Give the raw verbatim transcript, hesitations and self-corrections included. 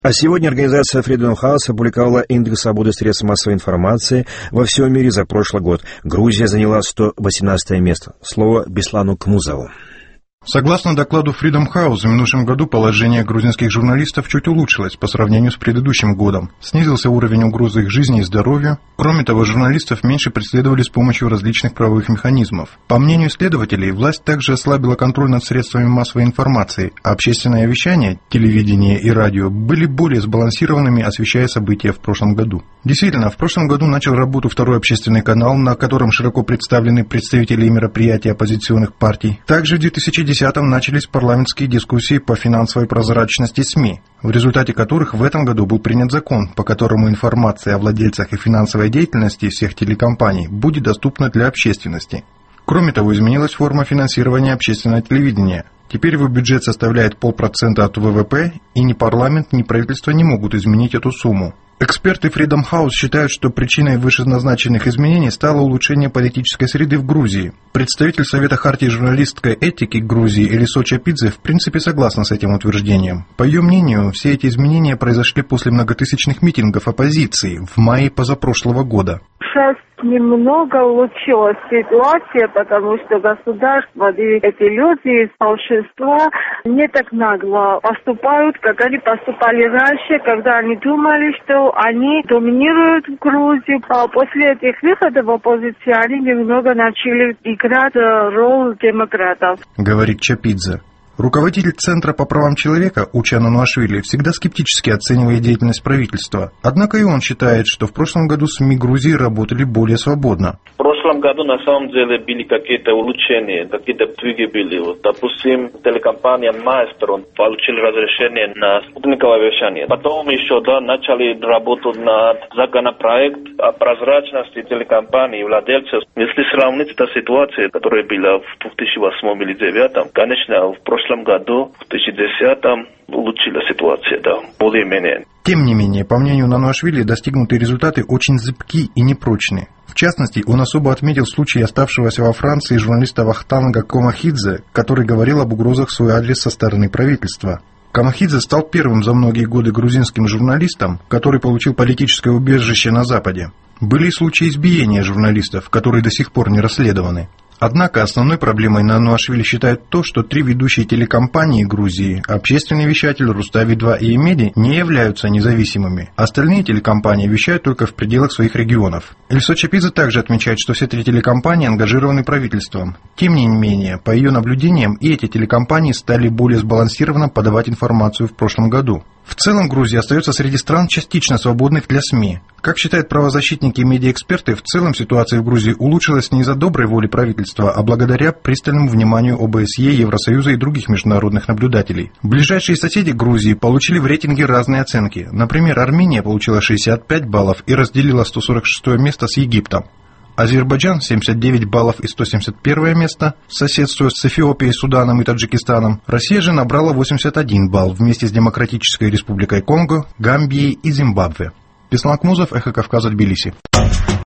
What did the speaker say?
А сегодня организация Freedom House опубликовала индекс свободы средств массовой информации во всем мире за прошлый год. Грузия заняла сто восемнадцатое место. Слово Беслану Кмузову. Согласно докладу Freedom House, в минувшем году положение грузинских журналистов чуть улучшилось по сравнению с предыдущим годом. Снизился уровень угрозы их жизни и здоровью. Кроме того, журналистов меньше преследовали с помощью различных правовых механизмов. По мнению исследователей, власть также ослабила контроль над средствами массовой информации, а общественное вещание, телевидение и радио были более сбалансированными, освещая события в прошлом году. Действительно, в прошлом году начал работу второй общественный канал, на котором широко представлены представители и мероприятия оппозиционных партий. Также в две тысячи десятом начались парламентские дискуссии по финансовой прозрачности СМИ, в результате которых в этом году был принят закон, по которому информация о владельцах и финансовой деятельности всех телекомпаний будет доступна для общественности. Кроме того, изменилась форма финансирования общественного телевидения. Теперь его бюджет составляет полпроцента от ВВП, и ни парламент, ни правительство не могут изменить эту сумму. Эксперты Freedom House считают, что причиной вышеназначенных изменений стало улучшение политической среды в Грузии. Представитель Совета хартии журналистской этики Грузии Элисо Чапидзе в принципе согласна с этим утверждением. По ее мнению, все эти изменения произошли после многотысячных митингов оппозиции в мае позапрошлого года. Сейчас немного улучшилась ситуация, потому что государство и эти люди из большинства не так нагло поступают, как они поступали раньше, когда они думали, что они доминируют в Грузии. А после этих выходов в оппозицию они немного начали играть роль демократов. Говорит Чапидзе. Руководитель Центра по правам человека Учан Ануашвили всегда скептически оценивает деятельность правительства. Однако и он считает, что в прошлом году СМИ Грузии работали более свободно. В прошлом году на самом деле были какие-то улучшения, какие-то сдвиги были. Вот, допустим, телекомпания Маэстро получила разрешение на спутниковое вещание. Потом еще да, начали работу над законопроектом о прозрачности телекомпаний и владельцев. Если сравнить эту ситуацию, которая была в две тысячи восьмом или две тысячи девятом, конечно, в прошлом году, в две тысячи десятом, улучшилась ситуация, да, более-менее. Тем не менее, по мнению Нануашвили, достигнутые результаты очень зыбки и непрочны. В частности, он особо отметил случай оставшегося во Франции журналиста Вахтанга Комахидзе, который говорил об угрозах в свой адрес со стороны правительства. Комахидзе стал первым за многие годы грузинским журналистом, который получил политическое убежище на Западе. Были и случаи избиения журналистов, которые до сих пор не расследованы. Однако основной проблемой Нануашвили считает то, что три ведущие телекомпании Грузии, общественный вещатель, Рустави два и Эмеди, не являются независимыми. Остальные телекомпании вещают только в пределах своих регионов. Элисо Чапидзе также отмечает, что все три телекомпании ангажированы правительством. Тем не менее, по ее наблюдениям, и эти телекомпании стали более сбалансированно подавать информацию в прошлом году. В целом Грузия остается среди стран частично свободных для СМИ. Как считают правозащитники и медиаэксперты, в целом ситуация в Грузии улучшилась не из-за доброй воли правительства, а благодаря пристальному вниманию ОБСЕ, Евросоюза и других международных наблюдателей. Ближайшие соседи Грузии получили в рейтинге разные оценки. Например, Армения получила шестьдесят пять баллов и разделила сто сорок шестое место с Египтом. Азербайджан семьдесят девять баллов и сто семьдесят первое место, соседствуя с Эфиопией, Суданом и Таджикистаном. Россия же набрала восемьдесят один балл вместе с Демократической Республикой Конго, Гамбией и Зимбабве. Беслан Кмузов, Эхо Кавказа, Тбилиси.